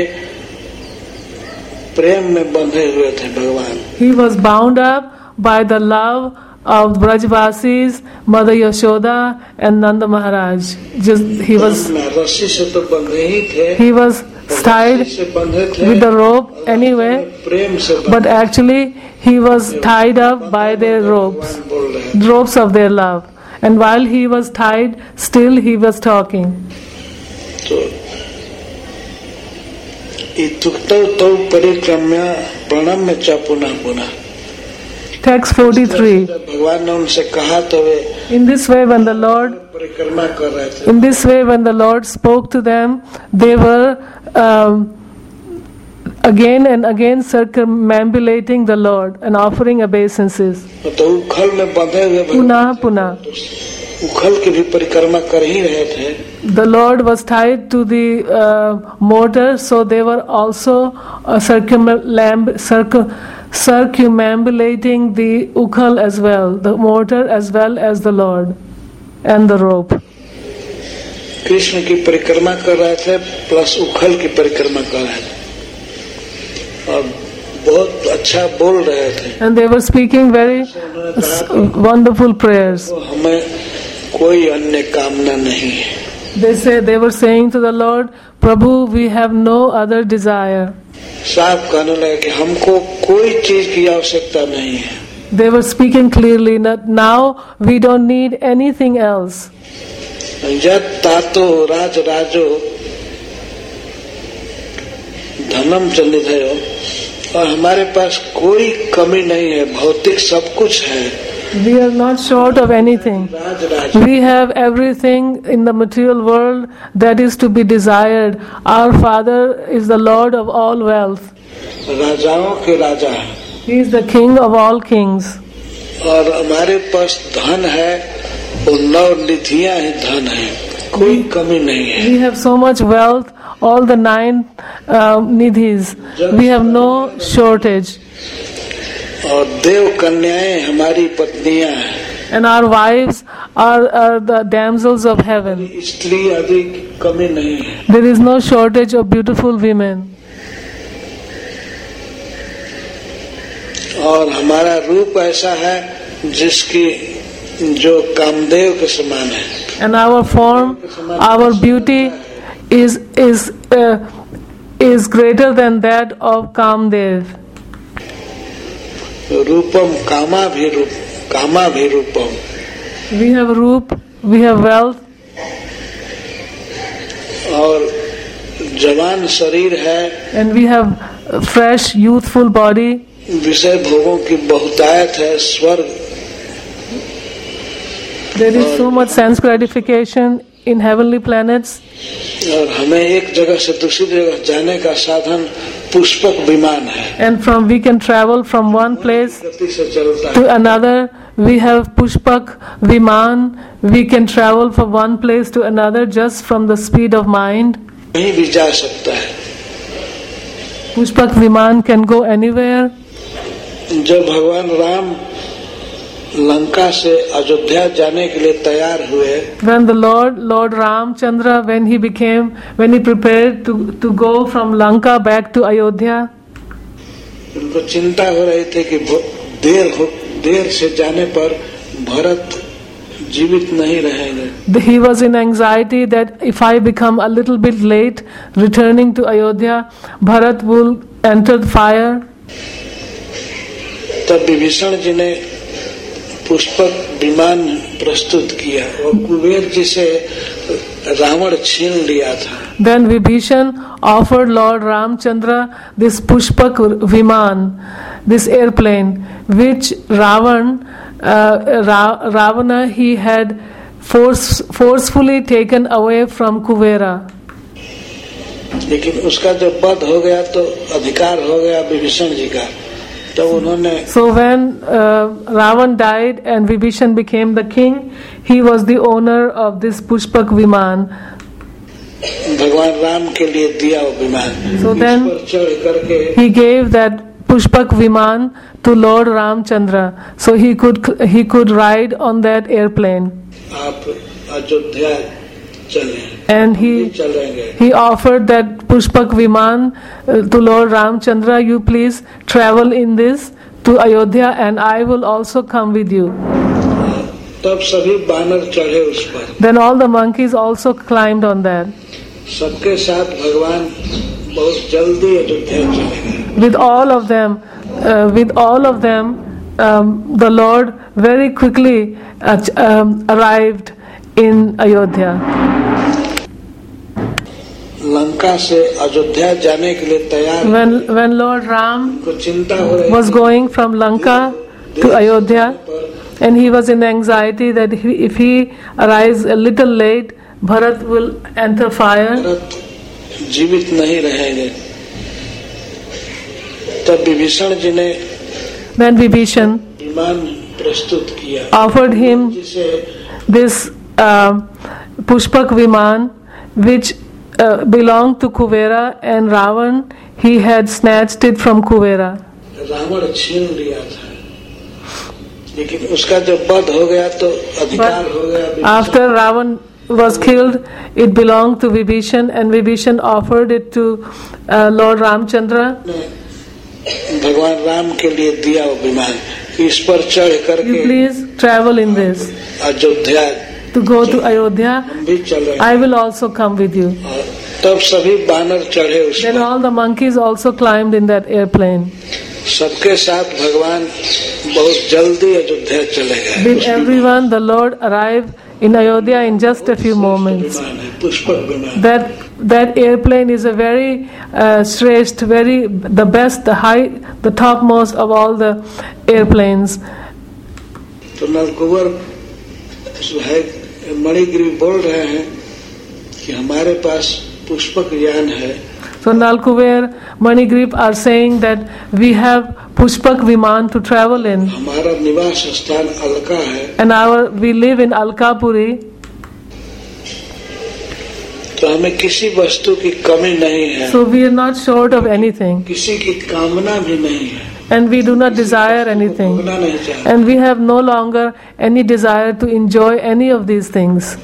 प्रेम में बंधे हुए थे भगवान। He was bound up by the love of Brajvasis, Mother Yashoda and Nanda Maharaj. Just he was रस्सी से तो बंधे ही थे, he was tied से बंधे थे with the rope anyway, प्रेम से बंधे, but actually he was tied up by their ropes, बोल रहे हैं। ropes of their love. And while he was tied, still he was talking. तो इत्युक्तौ तौ परिक्रम्य प्रणम्य च पुनः पुनः। Text forty-three. भगवान ने उनसे कहा तो वे In this way, when the Lord परिक्रमा कर रहे थे। In this way, when the Lord spoke to them, they were um, again and again circumambulating the Lord and offering obeisances. तो उखल में बंधे हुए Puna puna. उखल की भी परिक्रमा कर ही रहे थे। The Lord was tied to the uh, mortar, so they were also uh, circumamb- circum- circumambulating the ukhal as well, the mortar as well as the Lord and the rope. Krishna की परिक्रमा कर रहे थे प्लस उखल की परिक्रमा कर रहे थे और बहुत अच्छा बोल रहे थे। And they were speaking very s- wonderful prayers. तो हमें कोई अन्य कामना नहीं है। They say they were saying to the Lord, Prabhu, we have no other desire. साफ कहने लगे कि हमको कोई चीज की आवश्यकता नहीं है। They were speaking clearly that now we don't need anything else. यत् तातो राज राजो धनम च निधयो, और हमारे पास कोई कमी नहीं है, भौतिक सब कुछ है। We are not short of anything. Raj Raj We have everything in the material world that is to be desired. Our Father is the Lord of all wealth. राजाओं के राजा है He is the King of all kings. और हमारे पास धन है, वो नौ निधियां ही धन है, कोई कमी नहीं है। We have so much wealth, all the nine uh, nidhis. We have no shortage. और देव कन्याएं हमारी पत्नियां हैं, And our wives are, are the damsels of heaven. स्त्री आदि की कमी नहीं है। There is no shortage of beautiful women. और हमारा रूप ऐसा है जिसकी जो कामदेव के समान है। And our form, our beauty is is uh, is greater than that of Kamdev. रूपम कामा भी रूप कामा भी रूपम, We have roop, we have wealth, और जवान शरीर है, and we have a fresh, youthful body. विषय भोगों की बहुतायत है, स्वर्ग There is so much sense gratification in heavenly planets. और हमें एक जगह से दूसरी जगह जाने का साधन पुष्पक विमान है, And from we can travel from one place गति से चलता है। to another. We have Pushpak Viman. We can travel from one place to another just from the speed of mind. कहीं भी जा सकता है। Pushpak Viman can go anywhere. जब भगवान राम लंका से अयोध्या जाने के लिए तैयार हुए, When the Lord, Lord Ramchandra, when he became, when he prepared to, to go from Lanka back to Ayodhya, उनको चिंता हो रही थी कि भ- देर हो देर से जाने पर भरत जीवित नहीं रहेंगे। he was in anxiety that if I become a little bit late returning to Ayodhya, Bharat will enter the fire. तब विभीषण जी ने पुष्पक विमान प्रस्तुत किया और कुबेर जी से रावण छीन लिया था। Then Vibhishan offered Lord Ramchandra this Pushpak Viman, this airplane, which Ravan, uh, Ra- Ravana, he had force, forcefully taken away from Kuvera. लेकिन उसका जब वध हो गया तो अधिकार हो गया विभीषण जी का, तब उन्होंने So when uh, Ravan died and Vibhishan became the king, he was the owner of this Pushpak Viman. भगवान राम के लिए दिया वो विमान। So then इस पर चढ़ करके he gave that Pushpak Viman to Lord Ramchandra, so he could he could ride on that airplane. आप अयोध्या चले, And he चलेंगे। he offered that Pushpak Viman uh, to Lord Ramchandra, you please travel in this to Ayodhya and I will also come with you. तब सभी बानर चढ़े उस पर, Then all the monkeys also climbed on that. सबके साथ भगवान बहुत जल्दी अयोध्या चले गए। With all of them, uh, with all of them, um, the Lord very quickly uh, um, arrived in Ayodhya. Lanka से अयोध्या जाने के लिए तैयार, When when Lord Ram को चिंता हो रही was थी। going from Lanka to Ayodhya, and he was in anxiety that he, if he arrives a little late, Bharat will enter fire. Bharat जीवित नहीं रहेंगे। तब विभीषण जी ने Then Vibhishan विमान प्रस्तुत किया, offered him जिसे this uh, Pushpak Viman, which uh, belonged to Kuvera, and Ravan, he had snatched it from Kuvera. Ravan छीन लिया था, लेकिन उसका जब वध हो गया तो अधिकार हो गया Vibhishan. After Ravan was killed, it belonged to Vibhishan, and Vibhishan offered it to uh, Lord Ramchandra. ने भगवान राम के लिए दिया वो विमान, इस पर चढ़ You करके please travel in this Ayodhya to go to Ayodhya. हम भी चले। I will also come with you. और तब सभी बानर चढ़े उस Then पर, all the monkeys also climbed in that airplane. सबके साथ भगवान बहुत जल्दी अयोध्या चले गए। With everyone, the Lord arrived in Ayodhya in just a few moments. विमान है, पुष्पक विमान। That that airplane is a very uh, श्रेष्ठ, very the best, the high, the topmost of all the airplanes. तो नलकुबर है मणिगिरी बोल रहे हैं कि हमारे पास पुष्पक यान है। So Nalkuver, Manigrip are saying that we have Pushpak Viman to travel in, हमारा निवास स्थान अलका है, and our we live in Alkapuri, तो हमें किसी वस्तु की कमी नहीं है, so we are not short of anything, किसी की कामना भी नहीं है, and we do not desire anything, भोगना नहीं चाहते। and we have no longer any desire to enjoy any of these things.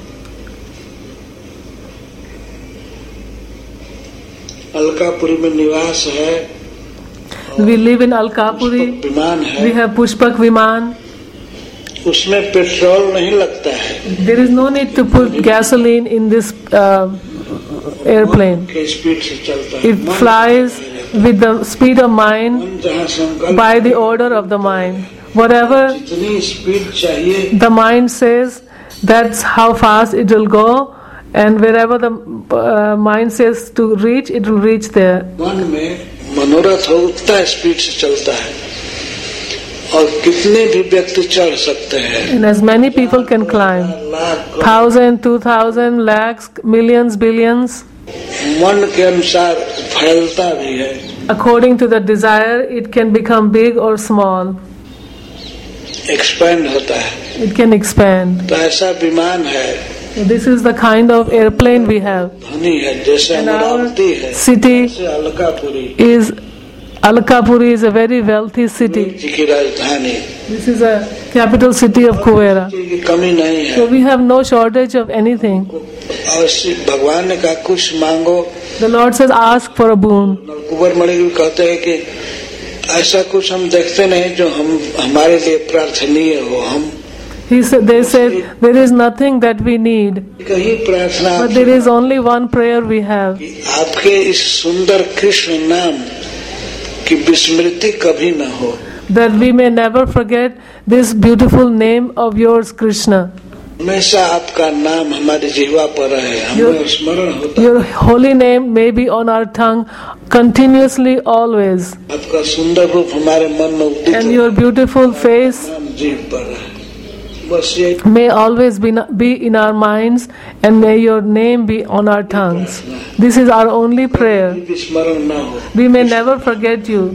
Alkapuri में निवास है, We live in Alkapuri, विमान we है, have Pushpak Viman. उसमें पेट्रोल नहीं लगता है, There is no need to put gasoline in this uh, airplane. के स्पीड से चलता है। It मन flies with the speed of mind, मन जहाँ संकल्प, by the order of the mind. Whatever जितनी स्पीड चाहिए the mind says, that's how fast it will go, and wherever the uh, mind says to reach, it will reach there. मन में मनोरथ हो उतना स्पीड से चलता है, और कितने भी व्यक्ति चढ़ सकते हैं, And as many people can climb, lakh thousand, two thousand, lakhs, millions, billions, मन के अनुसार फैलता भी है, according to the desire, it can become big or small. Expand होता है। It can expand. तो ऐसा विमान है, So this is the kind of airplane we have. धनी है, जैसे And our अमरावती है, city जैसे Alkapuri is Alkapuri is a very wealthy city. जी की राजधानी, This is a capital city of Kuvera. चीज़ की कमी नहीं है। So we have no shortage of anything. और श्री भगवान ने कहा कुछ मांगो, The Lord says, ask for a boon. Nalakubara मणि भी कहते हैं कि ऐसा कुछ हम देखते नहीं जो हम हमारे लिए प्रार्थनीय हो। हम He said, they said, there is nothing that we need, कहीं प्रार्थना but there is only one prayer we have. कि आपके इस सुंदर कृष्ण नाम की विस्मृति कभी न हो, That we may never forget this beautiful name of yours, Krishna. हमेशा आपका नाम हमारी जिह्वा पर रहे, हमें स्मरण होता है। Your holy name may be on our tongue continuously, always. आपका सुंदर रूप हमारे मन में उदित And हो, your beautiful face नाम जीव पर रहे। बस ये may always be, be in our minds, and may your name be on our tongues. This is our only prayer. विस्मरण ना हो। We may never forget you.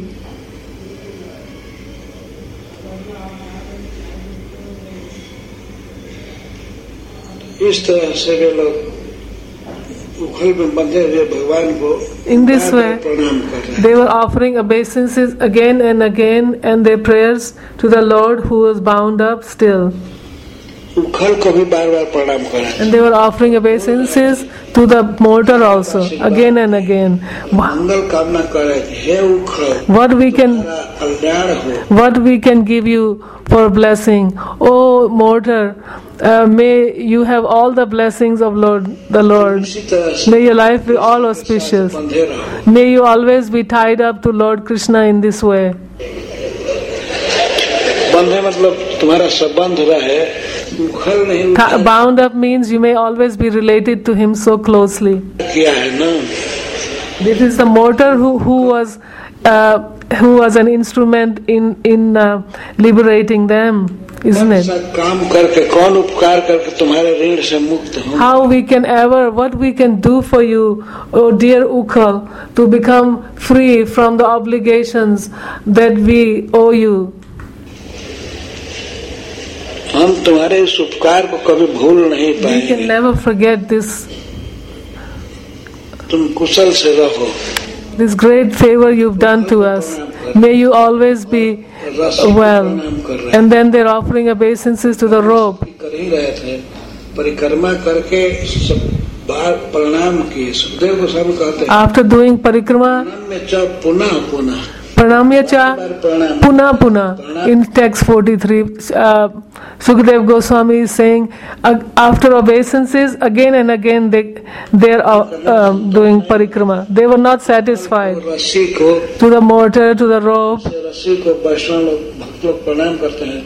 इस तरह से वे लोग उखल में बंधे हुए भगवान को In this way, प्रणाम कर रहे हैं। they were offering obeisances again and again, and their prayers to the Lord who was bound up still. उखल को भी बार बार प्रणाम कर रहे हैं। And they were offering obeisances to the mortar also, again and again. मंगल कामना कर रहे हैं, हे उखल What we can, तुम्हारा कल्याण हो। what we can give you for blessing, oh mortar, uh, may you have all the blessings of Lord, the Lord. इसी तरह से May your life be all auspicious. बंधे रहो। May you always be tied up to Lord Krishna in this way. बंधे मतलब तुम्हारा संबंध रहे, उखल नहीं Th- Bound up means you may always be related to him so closely. किया है ना। This is the mortar who who was uh, who was an instrument in in uh, liberating them, isn't it? ऐसा काम करके कौन उपकार करके तुम्हारे ऋण से मुक्त हो। How we can ever, what we can do for you, oh dear Ukhal, to become free from the obligations that we owe you. हम तुम्हारे इस उपकार को कभी भूल नहीं We पाएंगे। can never forget this तुम कुशल से रहो। this great favor you've done to us. May you always be well. And then they're offering obeisances to the robe. कर ही रहे थे, परिक्रमा करके सब बार प्रणाम किए। सुखदेव गोस्वामी कहते हैं, After doing parikrama, प्रणाम में च पुनः पुनः pranamya cha बार प्रणाम। puna puna. In text forty-three, uh, Sukadev Goswami is saying, uh, after obeisances, again and again they they are uh, um, doing parikrama. They were not satisfied. रस्सी को To the mortar, to the robe, रस्सी को वैष्णव लोग भक्त लोग प्रणाम करते हैं।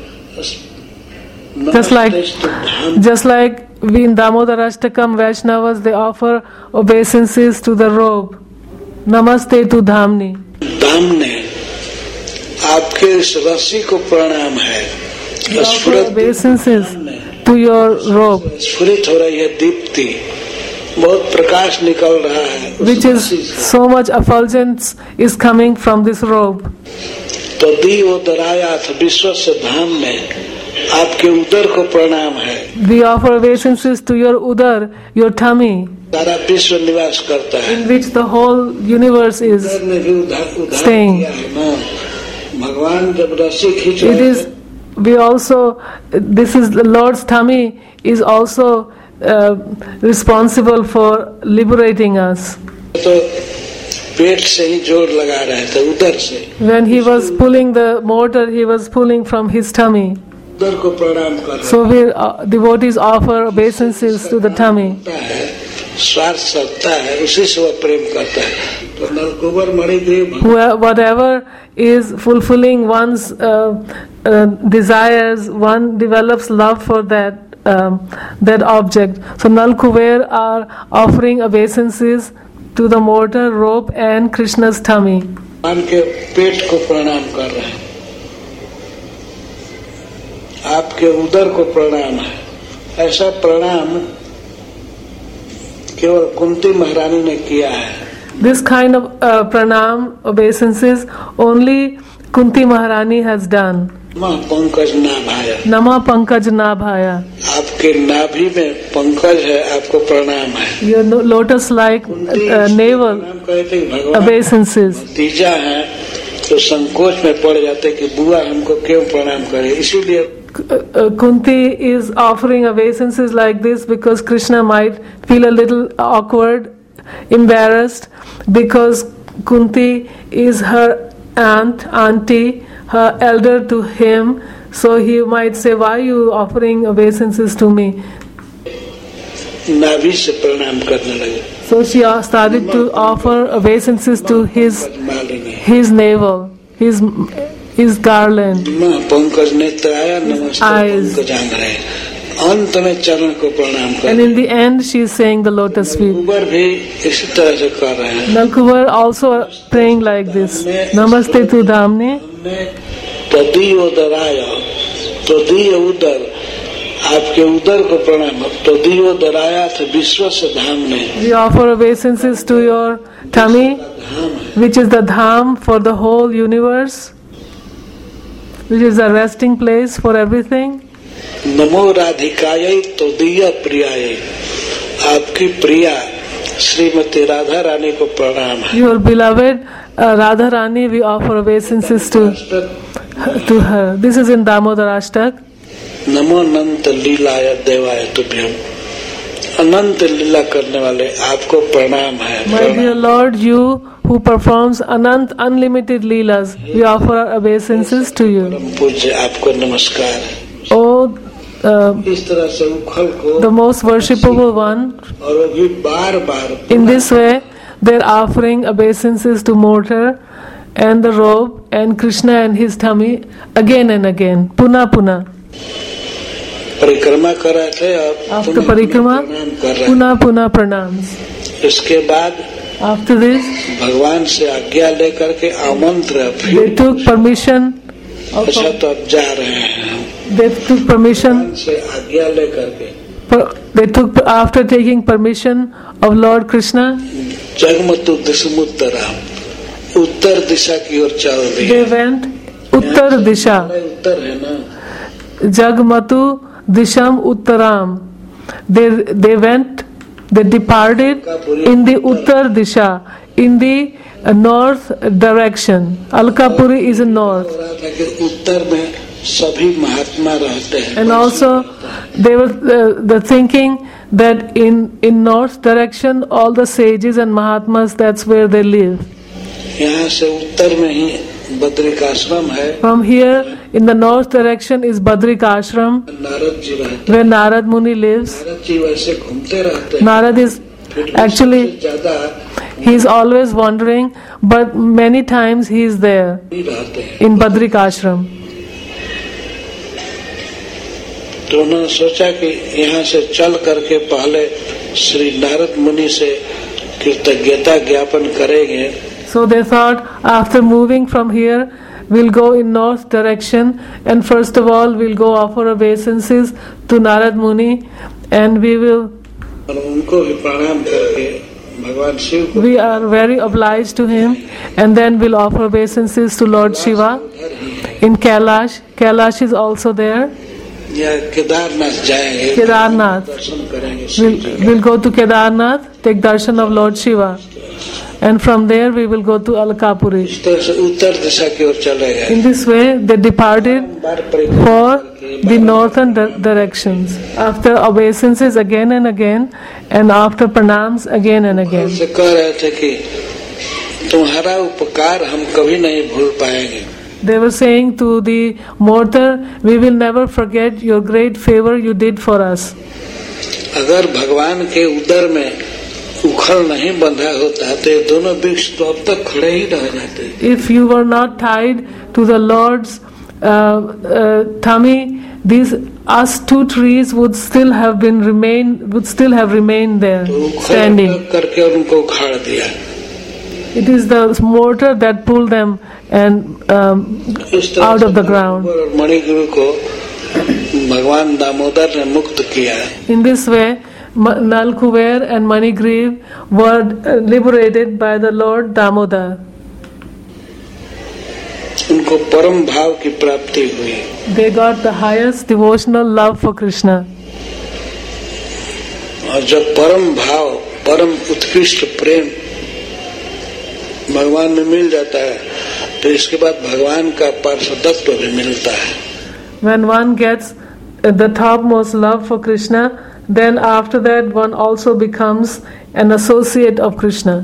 Just like- नमस्ते धाम just like we in Damodarashtakam Vaishnavas, they offer obeisances to the robe. Namaste to Dhamni. धाम ने आपके इस रस्सी को प्रणाम है। We offer स्फुरत obeisances धाम ने to your robe, स्फुरित हो रही है दीप्ति, बहुत प्रकाश निकल रहा है उस which is रस्सी से। so much effulgence is coming from this robe. तो दी वो दरायाथ विश्व से धाम में आपके उदर को प्रणाम है। We offer obeisances to your udar, your tummy, सारा विश्व निवास करता है। in which the whole universe is. उदर ने भी उधार उधार Staying. किया है ना। भगवान जब रस्सी खींच It रहे is, थे, we also, this is the Lord's tummy is also uh, responsible for liberating us. तो पेट से ही जोर लगा रहे थे, उदर से। When he was pulling the mortar, he was pulling from his tummy. उदर को प्रणाम कर रहे So we uh, devotees offer obeisances to the tummy. होता है, स्वार्थ सत्ता है, उसी से वह प्रेम करता है। तो Nalakubara Manidev Whoe- Whatever is fulfilling one's uh, uh, desires, one develops love for that um, that object. So Nalkuver are offering obeisances to the mortar, rope, and Krishna's tummy. भगवान के पेट को प्रणाम कर रहे हैं, आपके उदर को प्रणाम है। ऐसा प्रणाम केवल कुंती महारानी ने किया है। This kind of uh, pranam obeisances only Kunti Maharani has done. माँ पंकज नाभाया, Nama Pankaj Nabhaya. आपके नाभि में पंकज है, आपको प्रणाम है। Your no- lotus-like Kunti uh, navel प्रणाम कहते कि भगवान obeisances. तीजा है तो संकोच में पड़ जाते कि बुआ हमको क्यों प्रणाम करे, इसीलिए Uh, Kunti is offering obeisances like this because Krishna might feel a little awkward, embarrassed, because Kunti is her aunt, auntie, her elder to him. So he might say, "Why are you offering obeisances to me?" नाभि से प्रणाम करने लगे। So she uh, started to offer obeisances to his Malini his navel, his his garland. माँ पंकज नेत्राया नमस्ते Eyes. पंकजांग रहे, अंत में चरण को प्रणाम कर। And in the end, she is saying the lotus feet. ऊपर भी इसी तरह से कर रहे हैं। Nalkuvar also praying like this. Namaste tu Dhamni. हमने तदीय उदराय, तदीय उदर आपके उदर को प्रणाम। तो दियो दराया थे विश्व से धाम ने। We offer obeisances to your tummy, which is the dham for the whole universe, which is a resting place for everything. नमो राधिकायै तो दिया प्रियायै, आपकी प्रिया श्रीमती राधा रानी को प्रणाम है। Your beloved uh, Radha Rani, we offer obeisances to to her. This is in Damodar Ashtak. नमो अनंत लीलाय देवाय तुभ्यम, अनंत लीला करने वाले आपको प्रणाम है। My dear Lord, you who performs anant unlimited leelas, we offer our obeisances to you. परम पूज्य आपको नमस्कार है। Oh, uh, इस तरह से उखल को the most worshipable one. और वो भी बार बार In this way, they're offering obeisances to Mortar and the robe and Krishna and his tummy again and again, puna puna. परिक्रमा कर रहे थे और After पुनः parikrama, प्रणाम कर रहे puna puna pranams. हैं। इसके बाद After this, भगवान से आज्ञा लेकर के आमंत्र they took permission. Of, अच्छा तो अब जा रहे हैं। they took permission. भगवान से आज्ञा लेकर के They took after taking permission of Lord Krishna. जगमतु दिशमुत्तरा, उत्तर दिशा की ओर चल दिए। They went उत्तर दिशा. उत्तर है ना, Jagmatu Disham Uttaram. They they went, they departed in the Uttar Disha, in the uh, north direction. Alkapuri is in north. हो रहा था कि उत्तर में सभी महात्मा रहते हैं। And also they were uh, the thinking that in in north direction all the sages and Mahatmas, that's where they live. यहाँ से उत्तर में ही बद्रिक आश्रम है। From here in the north direction is Badrik Ashram, Narad ji रहते where Narad Muni lives. हैं। नारद जी वैसे घूमते रहते हैं। Narad is actually, ज्यादा he is always wandering, but many times he is there नहीं रहते हैं। in Badrik Ashram. तो उन्होंने सोचा कि यहाँ से चल करके पहले श्री नारद मुनि से कृतज्ञता ज्ञापन करेंगे। So they thought, after moving from here, we'll go in north direction, and first of all we'll go offer obeisances to Narad Muni, and we will और उनको भी प्रणाम करके भगवान शिव को we are very obliged to him, and then we'll offer obeisances to Lord Shiva in Kailash. Kailash is also there. या केदारनाथ जाएंगे, Kedarnath. दर्शन करेंगे शिव We'll, जी के। we'll go to Kedarnath, take darshan of Lord Shiva, and from there we will go to Alkapuri. इस तरह से उत्तर दिशा की ओर चले गए। In this way, they departed बार परिक्रमा for करके the northern di- directions. After obeisances again and again, and after pranams again and again. से कह रहे थे कि तुम्हारा उपकार हम कभी नहीं भूल पाएंगे। They were saying to the mortar, we will never forget your great favor you did for us. अगर भगवान के उदर में उखल नहीं बंधा होता तो ये दोनों वृक्ष तो अब तक खड़े ही रह जाते। If you were not tied to the Lord's uh, uh, tummy, these us two trees would still have been remain would still have remained there तो उखल standing. करके उनको उखाड़ दिया। It is the mortar that pulled them and um, इस तरह out से of the ground. और मणिगुरु को भगवान दामोदर ने मुक्त किया। In this way, Ma- Nal Kuber and Manigriv were uh, liberated by the Lord Damodar. उनको परम भाव की प्राप्ति हुई। They got the highest devotional love for Krishna. और जब परम भाव, परम उत्कृष्ट प्रेम भगवान में मिल जाता है तो इसके बाद भगवान का पार्षदत्व भी मिलता है। When one gets uh, the topmost love for Krishna, then after that one also becomes an associate of Krishna.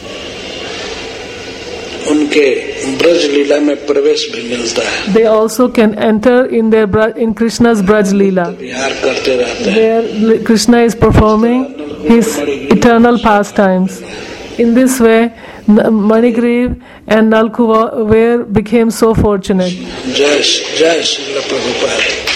उनके ब्रज लीला में प्रवेश भी मिलता है। They also can enter in their bra- in Krishna's Braj Leela, विहार करते रहते हैं। where Li- Krishna is performing his eternal pastimes. In this way, N- Manigriv and Nalkuva became so fortunate. जय जय श्री प्रभुपाद।